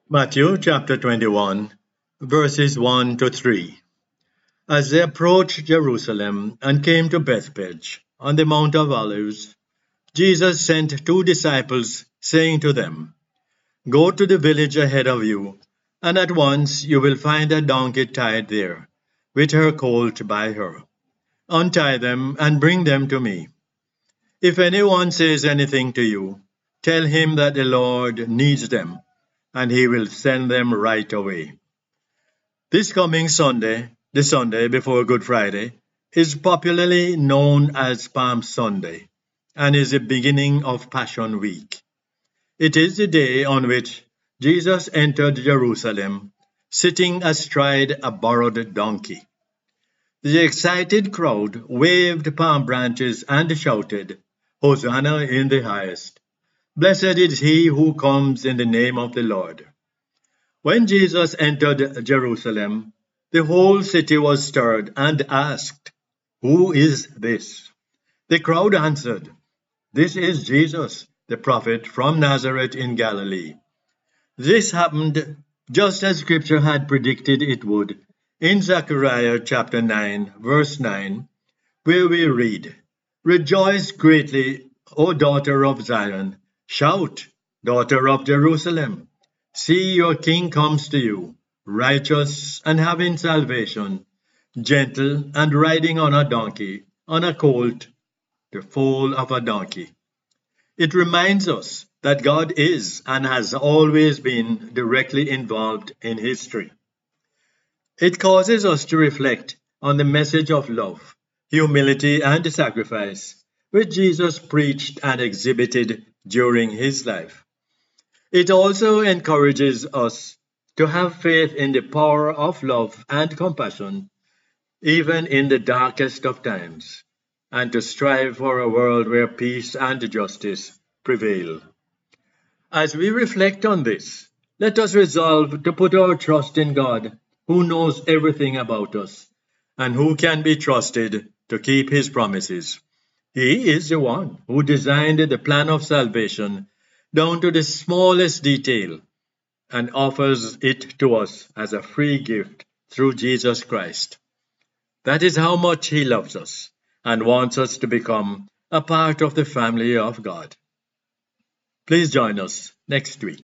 Matthew chapter 21, verses 1 to 3. As they approached Jerusalem and came to Bethphage on the Mount of Olives, Jesus sent two disciples, saying to them, "Go to the village ahead of you, and at once you will find a donkey tied there, with her colt by her. Untie them and bring them to me. If anyone says anything to you, tell him that the Lord needs them, and he will send them right away." This coming Sunday, the Sunday before Good Friday, is popularly known as Palm Sunday and is the beginning of Passion Week. It is the day on which Jesus entered Jerusalem sitting astride a borrowed donkey. The excited crowd waved palm branches and shouted, "Hosanna in the highest! Blessed is he who comes in the name of the Lord." When Jesus entered Jerusalem, the whole city was stirred and asked, "Who is this?" The crowd answered, "This is Jesus, the prophet from Nazareth in Galilee." This happened just as Scripture had predicted it would in Zechariah chapter 9, verse 9, where we read, "Rejoice greatly, O daughter of Zion. Shout, daughter of Jerusalem. See, your king comes to you, righteous and having salvation, gentle and riding on a donkey, on a colt, the foal of a donkey." It reminds us that God is and has always been directly involved in history. It causes us to reflect on the message of love, humility, and sacrifice which Jesus preached and exhibited during his life. It also encourages us to have faith in the power of love and compassion, even in the darkest of times, and to strive for a world where peace and justice prevail. As we reflect on this, let us resolve to put our trust in God, who knows everything about us, and who can be trusted to keep his promises. He is the one who designed the plan of salvation down to the smallest detail and offers it to us as a free gift through Jesus Christ. That is how much he loves us and wants us to become a part of the family of God. Please join us next week.